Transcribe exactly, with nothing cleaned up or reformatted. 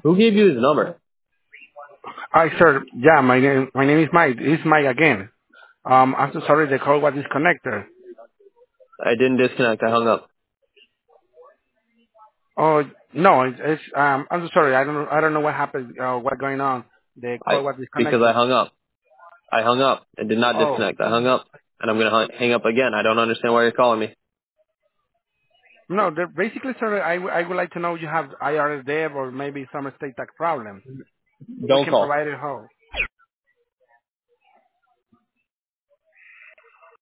Who gave you his number? Hi, sir. Yeah, my name my name is Mike. It's Mike again. Um, I'm so sorry the call was disconnected. I didn't disconnect. I hung up. Oh no, it's, it's um. I'm so sorry. I don't know. I don't know what happened. Uh, what's going on? The call I was because I disconnected. hung up. I hung up and did not Oh disconnect. I hung up and I'm gonna hung, hang up again. I don't understand why you're calling me. no. The, basically, sir, I, w- I would like to know you have I R S debt or maybe some estate tax problem. We Don't can call. provide it how.